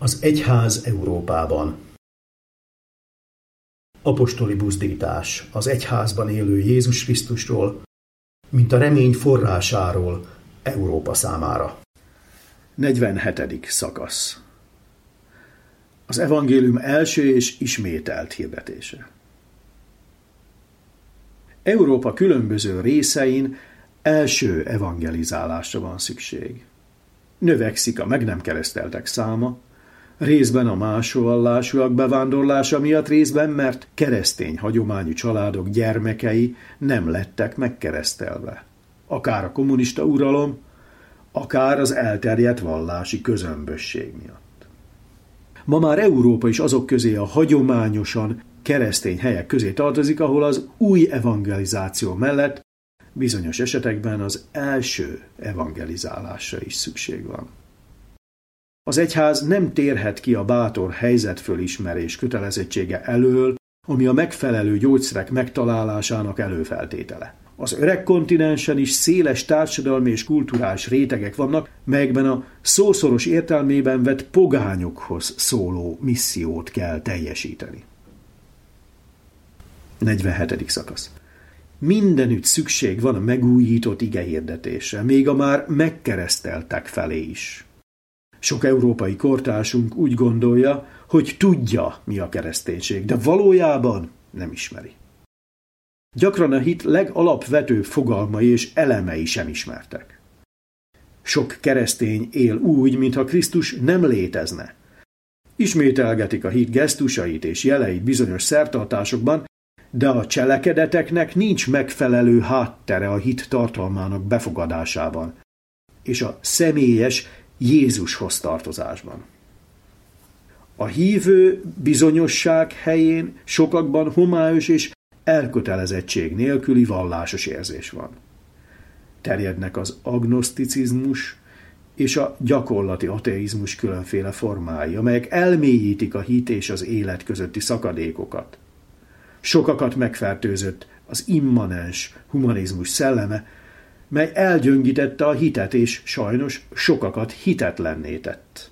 Az egyház Európában. Apostoli buzdítás az egyházban élő Jézus Krisztusról, mint a remény forrásáról Európa számára. 47. szakasz. Az evangélium első és ismételt hirdetése. Európa különböző részein első evangelizálásra van szükség. Növekszik a meg nem kereszteltek száma, részben a más vallásúak bevándorlása miatt, részben mert keresztény hagyományú családok gyermekei nem lettek megkeresztelve. Akár a kommunista uralom, akár az elterjedt vallási közömbösség miatt. Ma már Európa is azok közé, a hagyományosan keresztény helyek közé tartozik, ahol az új evangelizáció mellett bizonyos esetekben az első evangelizálásra is szükség van. Az egyház nem térhet ki a bátor helyzetfölismerés kötelezettsége elől, ami a megfelelő gyógyszerek megtalálásának előfeltétele. Az öreg kontinensen is széles társadalmi és kulturális rétegek vannak, melyekben a szószoros értelmében vett pogányokhoz szóló missziót kell teljesíteni. 47. szakasz. Mindenütt szükség van a megújított igehirdetésre, még a már megkereszteltek felé is. Sok európai kortársunk úgy gondolja, hogy tudja, mi a kereszténység, de valójában nem ismeri. Gyakran a hit legalapvetőbb fogalmai és elemei sem ismertek. Sok keresztény él úgy, mintha Krisztus nem létezne. Ismételgetik a hit gesztusait és jeleit bizonyos szertartásokban, de a cselekedeteknek nincs megfelelő háttere a hit tartalmának befogadásában és a személyes Jézushoz tartozásban. A hívő bizonyosság helyén sokakban homályos és elkötelezettség nélküli vallásos érzés van. Terjednek az agnoszticizmus és a gyakorlati ateizmus különféle formái, amelyek elmélyítik a hit és az élet közötti szakadékokat. Sokakat megfertőzött az immanens humanizmus szelleme, mely elgyöngítette a hitet, és sajnos sokakat hitetlenné tett.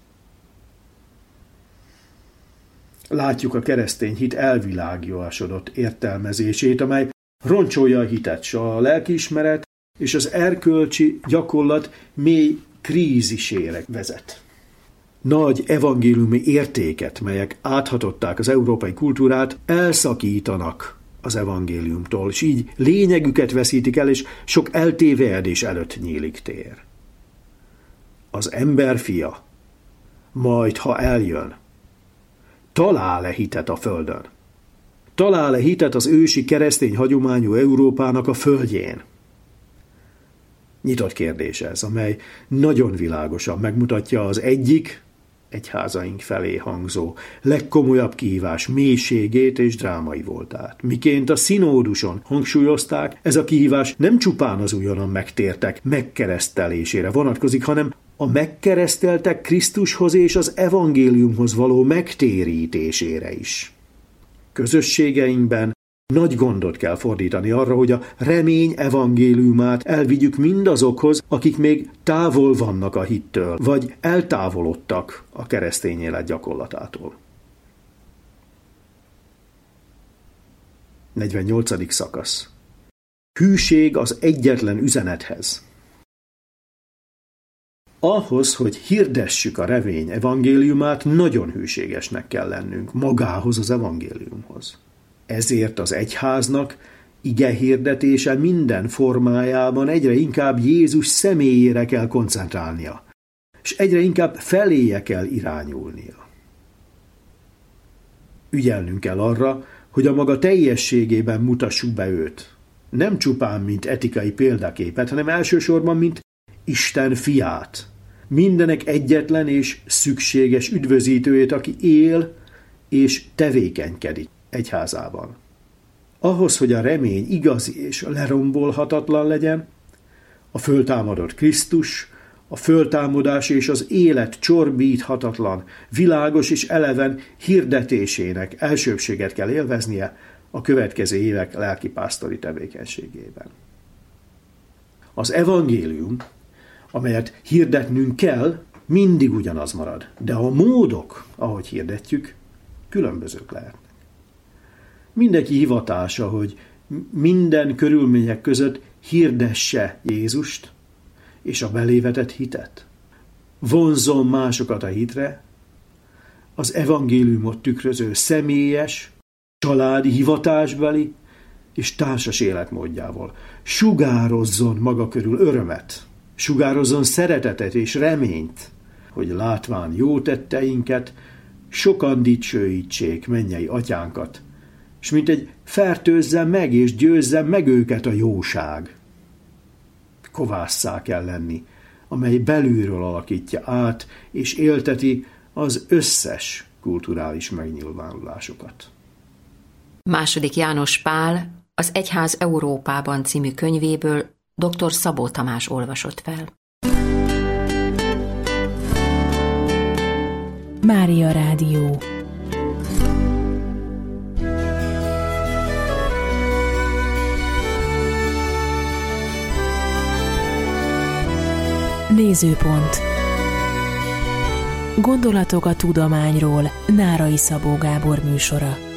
Látjuk a keresztény hit elvilágiasodott értelmezését, amely roncsolja a hitet, s a lelkiismeret és az erkölcsi gyakorlat mély krízisére vezet. Nagy evangéliumi értéket, melyek áthatották az európai kultúrát, elszakítanak az evangéliumtól, és így lényegüket veszítik el, és sok eltévejedés előtt nyílik tér. Az ember fia, majd ha eljön, talál-e hitet a földön? Talál-e hitet az ősi keresztény hagyományú Európának a földjén? Nyitott kérdés ez, amely nagyon világosan megmutatja az egyházaink felé hangzó legkomolyabb kihívás mélységét és drámai voltát. Miként a szinóduson hangsúlyozták, ez a kihívás nem csupán az újonnan megtértek megkeresztelésére vonatkozik, hanem a megkereszteltek Krisztushoz és az evangéliumhoz való megtérítésére is. Közösségeinkben nagy gondot kell fordítani arra, hogy a remény evangéliumát elvigyük mindazokhoz, akik még távol vannak a hittől, vagy eltávolodtak a keresztény élet gyakorlatától. 48. szakasz. Hűség az egyetlen üzenethez. Ahhoz, hogy hirdessük a remény evangéliumát, nagyon hűségesnek kell lennünk magához az evangéliumhoz. Ezért az egyháznak igehirdetése minden formájában egyre inkább Jézus személyére kell koncentrálnia, és egyre inkább feléje kell irányulnia. Ügyelnünk kell arra, hogy a maga teljességében mutassuk be őt. Nem csupán, mint etikai példaképet, hanem elsősorban, mint Isten fiát. Mindenek egyetlen és szükséges üdvözítőjét, aki él és tevékenykedik egyházában. Ahhoz, hogy a remény igazi és lerombolhatatlan legyen, a föltámadott Krisztus, a föltámadás és az élet csorbíthatatlan, világos és eleven hirdetésének elsőbséget kell élveznie a következő évek lelkipásztori tevékenységében. Az evangélium, amelyet hirdetnünk kell, mindig ugyanaz marad, de a módok, ahogy hirdetjük, különbözők lehetnek. Mindenki hivatása, hogy minden körülmények között hirdesse Jézust és a belévetett hitet. Vonzzon másokat a hitre, az evangéliumot tükröző személyes, családi, hivatásbeli és társas életmódjával. Sugározzon maga körül örömet, sugározzon szeretetet és reményt, hogy látván jó tetteinket, sokan dicsőítsék mennyei atyánkat, és mint egy fertőzze meg és győzze meg őket a jóság. Kovásszá kell lenni, amely belülről alakítja át és élteti az összes kulturális megnyilvánulásokat. II. János Pál az Egyház Európában című könyvéből dr. Szabó Tamás olvasott fel. Mária Rádió. Nézőpont. Gondolatok a tudományról. Nárai Szabó Gábor műsora.